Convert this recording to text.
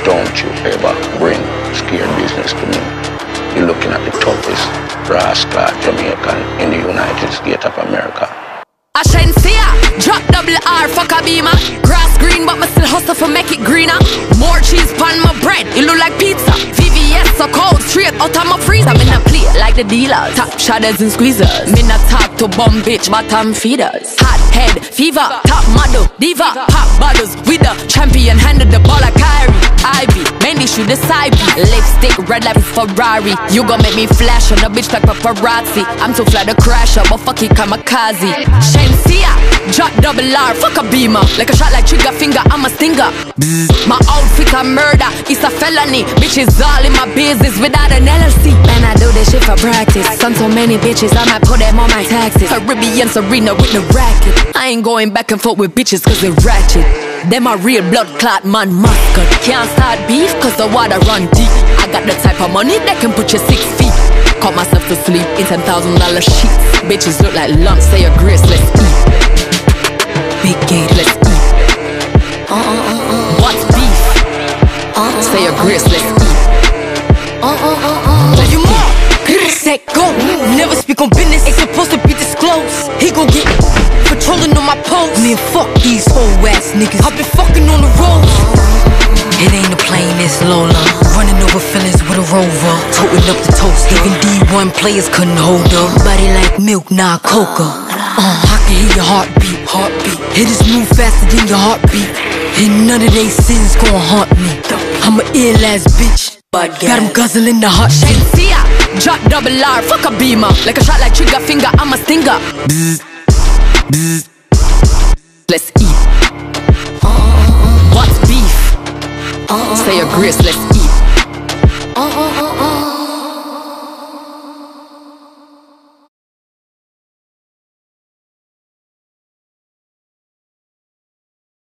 Don't you ever bring scared business to me. You're looking at the toughest rascal Jamaican in the United States of America. I shouldn't see ya. Drop double R, fuck a beamer. Grass green, but me still hustle for make it greener. More cheese pan my bread, it look like pizza. VVS so cold, straight out of my freezer. I'm in a plate like the dealers, top shadows and squeezers. Me not talk to bum bitch, bottom feeders. Hot head, fever, top model, diva. Pop bottles with the champion, handed the ball like Kyrie. Ivy, mainly shoot the side beat. Lipstick red like Ferrari. You gon' make me flash on a bitch like paparazzi. I'm too fly to crash up, but fuck it, kamikaze. Shensia, drop double R, fuck a beamer. Like a shot like trigger finger, I'm a stinger. My outfit a murder, it's a felony. Bitches all in my business without an LLC. Man, I do this shit for practice. Son so many bitches, I might put them on my taxes. Caribbean Serena with the racket. I ain't going back and forth with bitches cause they ratchet. Them a real blood clot man mascot. Can't start beef cause the water run deep. I got the type of money that can put you 6 feet. Caught myself to sleep in $10,000 sheets. Bitches look like lumps, say your grace, let's eat. Big gate, let's eat. What's beef? Say your grace, let's eat. Tell you more. Set, go. Never speak on business, ain't supposed to be disclosed. He gon' get patrolling on my post. Man, fuck these whole ass niggas. I've been fucking on the roads. It ain't a plane, it's Lola. Running over feelings with a rover. Toting up the toast, even D1 players couldn't hold her. Body like milk, nah, coca. I can hear your heartbeat, heartbeat. Hit this move faster than your heartbeat. And none of they sins gon' haunt me. I'm a ill ass bitch. Got him guzzling the hot shit. Shensia, drop double R, fuck a beamer. Like a shot like trigger finger, I'm a stinger. Let's eat. What's beef? Say your grace, let's eat.